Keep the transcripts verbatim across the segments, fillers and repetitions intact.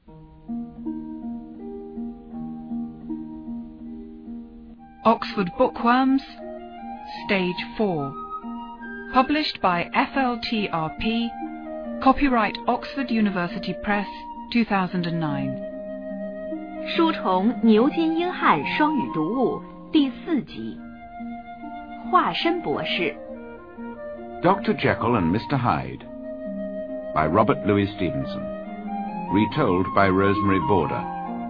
Oxford Bookworms, Stage four. Published by F L T R P, Copyright Oxford University Press, two thousand nine. 书虫牛津英汉双语读物第四集，化身博士。 Doctor Jekyll and Mister Hyde, by Robert Louis Stevenson, retold by Rosemary Border.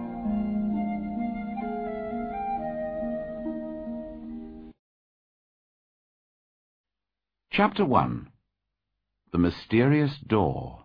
Chapter one. The Mysterious Door.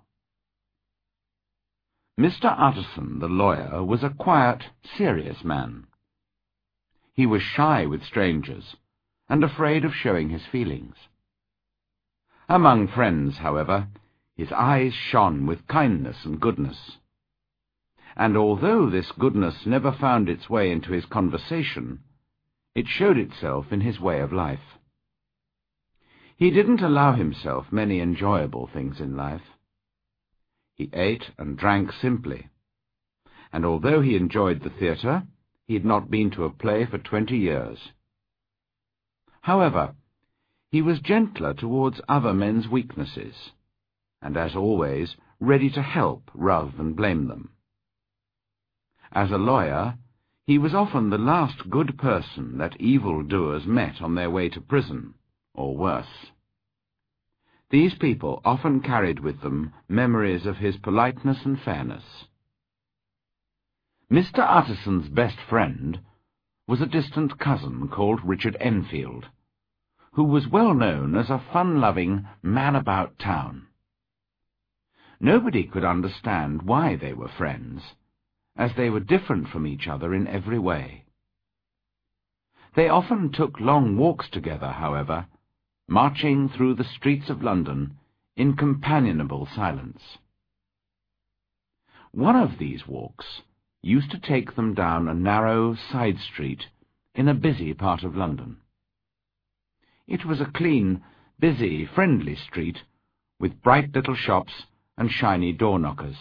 Mister Utterson, the lawyer, was a quiet, serious man. He was shy with strangers, and afraid of showing his feelings. Among friends, however, his eyes shone with kindness and goodness. And although this goodness never found its way into his conversation, it showed itself in his way of life. He didn't allow himself many enjoyable things in life. He ate and drank simply, and although he enjoyed the theatre, he had not been to a play for twenty years. However, he was gentler towards other men's weaknesses, and as always, ready to help rather than blame them. As a lawyer, he was often the last good person that evil-doers met on their way to prison, or worse. These people often carried with them memories of his politeness and fairness. Mister Utterson's best friend was a distant cousin called Richard Enfield, who was well known as a fun-loving man about town. Nobody could understand why they were friends, as they were different from each other in every way. They often took long walks together, however, marching through the streets of London in companionable silence. One of these walks used to take them down a narrow side street in a busy part of London. It was a clean, busy, friendly street, with bright little shops and shiny door-knockers.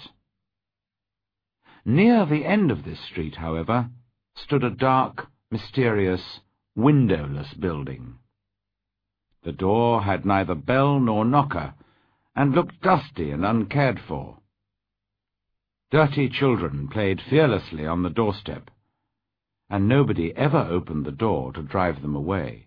Near the end of this street, however, stood a dark, mysterious, windowless building. The door had neither bell nor knocker, and looked dusty and uncared for. Dirty children played fearlessly on the doorstep, and nobody ever opened the door to drive them away.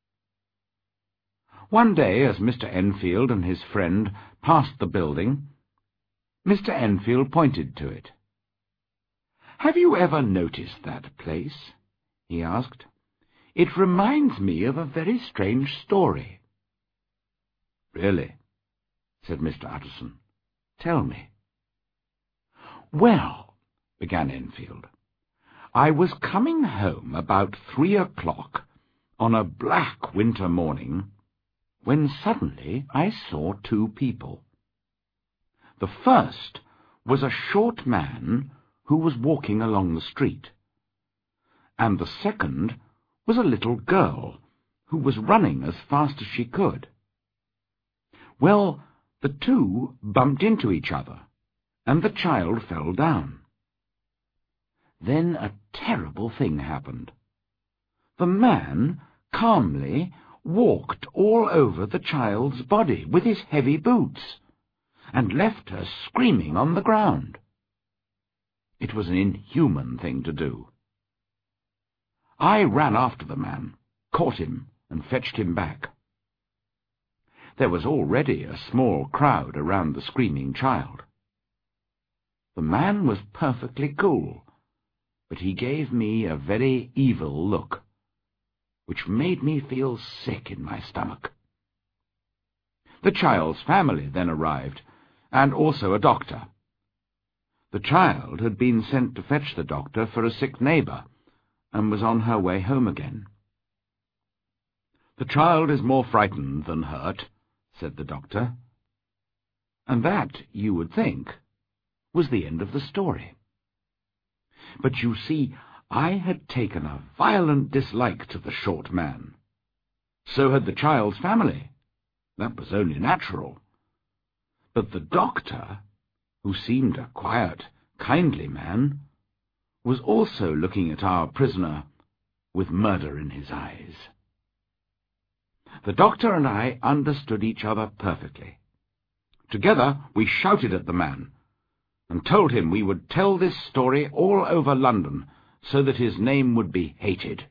One day, as Mister Enfield and his friend passed the building, Mister Enfield pointed to it. "Have you ever noticed that place?" he asked. "It reminds me of a very strange story." "Really?" said Mister Utterson. "Tell me." "Well," began Enfield, "I was coming home about three o'clock on a black winter morning, when suddenly I saw two people. The first was a short man who was walking along the street, and the second was a little girl who was running as fast as she could. Well, the two bumped into each other, and the child fell down. Then a terrible thing happened. The man calmly walked all over the child's body with his heavy boots, and left her screaming on the ground. It was an inhuman thing to do. I ran after the man, caught him, and fetched him back. There was already a small crowd around the screaming child. The man was perfectly cool, but he gave me a very evil look, which made me feel sick in my stomach. The child's family then arrived, and also a doctor. The child had been sent to fetch the doctor for a sick neighbour, and was on her way home again. "The child is more frightened than hurt," said the doctor. And that, you would think, was the end of the story. But you see, I had taken a violent dislike to the short man. So had the child's family. That was only natural. But the doctor, who seemed a quiet, kindly man, was also looking at our prisoner with murder in his eyes. The doctor and I understood each other perfectly. Together we shouted at the man, and told him we would tell this story all over London, so that his name would be hated.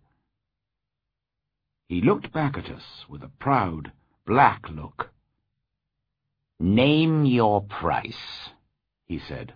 He looked back at us with a proud, black look. "Name your price," he said.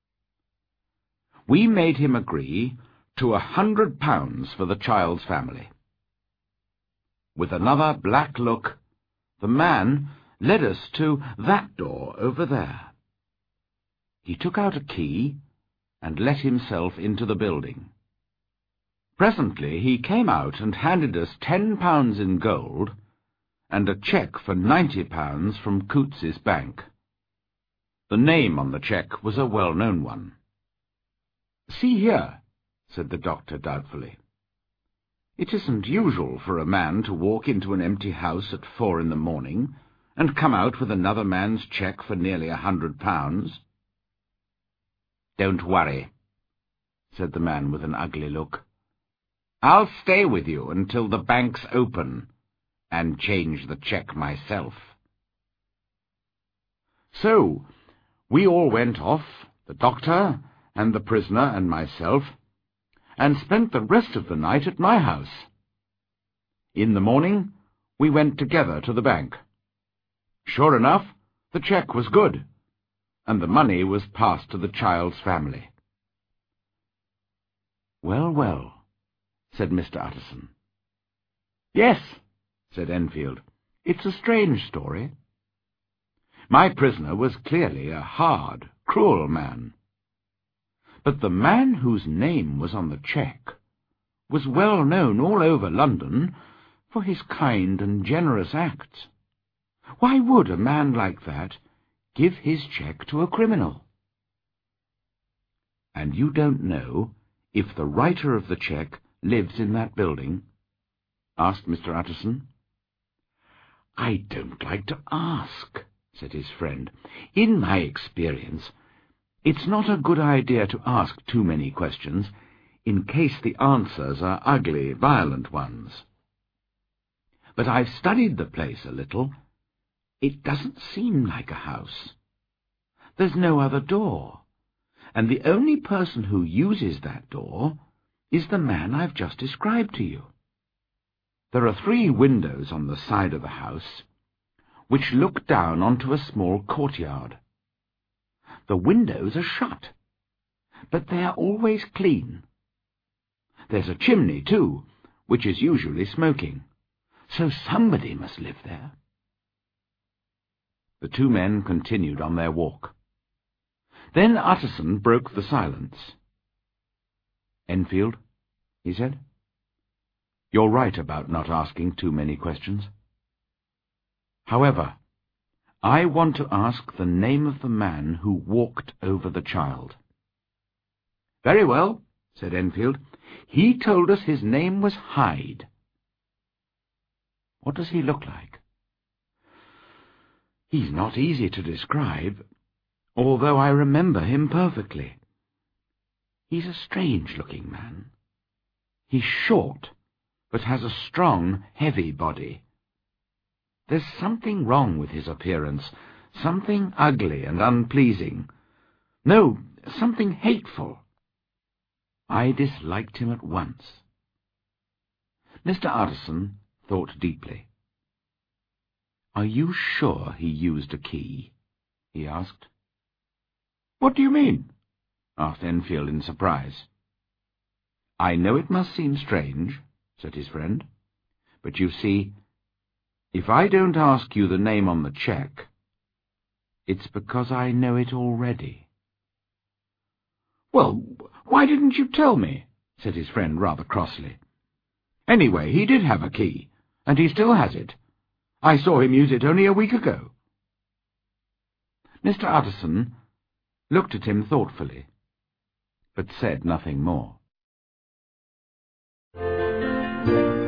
We made him agree to a hundred pounds for the child's family. With another black look, the man led us to that door over there. He took out a key and let himself into the building. Presently he came out and handed us ten pounds in gold and a cheque for ninety pounds from Coutts's bank. The name on the cheque was a well-known one. "See here," said the doctor doubtfully. "It isn't usual for a man to walk into an empty house at four in the morning and come out with another man's cheque for nearly a hundred pounds." "Don't worry," said the man with an ugly look. "I'll stay with you until the bank's open and change the cheque myself." So we all went off, the doctor and the prisoner and myself, and spent the rest of the night at my house. In the morning we went together to the bank. Sure enough, the cheque was good, and the money was passed to the child's family. "Well, well," said Mister Utterson. "Yes," said Enfield, "it's a strange story. My prisoner was clearly a hard, cruel man. But the man whose name was on the cheque was well known all over London for his kind and generous acts. Why would a man like that give his cheque to a criminal?" "And you don't know if the writer of the cheque lives in that building?" asked Mister Utterson. "I don't like to ask," said his friend. "In my experience, it's not a good idea to ask too many questions, in case the answers are ugly, violent ones. But I've studied the place a little. It doesn't seem like a house. There's no other door, and the only person who uses that door is the man I've just described to you. There are three windows on the side of the house, which look down onto a small courtyard. The windows are shut, but they are always clean. There's a chimney, too, which is usually smoking, so somebody must live there." The two men continued on their walk. Then Utterson broke the silence. "Enfield," he said, "you're right about not asking too many questions. However, I want to ask the name of the man who walked over the child." "Very well," said Enfield. "He told us his name was Hyde." "What does he look like?" "He's not easy to describe, although I remember him perfectly. He's a strange-looking man. He's short, but has a strong, heavy body. There's something wrong with his appearance, something ugly and unpleasing. No, something hateful. I disliked him at once." Mister Utterson thought deeply. "Are you sure he used a key?" he asked. "What do you mean?" asked Enfield in surprise. "I know it must seem strange," said his friend, "but you see, if I don't ask you the name on the cheque, it's because I know it already." "Well, why didn't you tell me?" said his friend rather crossly. "Anyway, he did have a key, and he still has it. I saw him use it only a week ago." Mister Utterson looked at him thoughtfully, but said nothing more.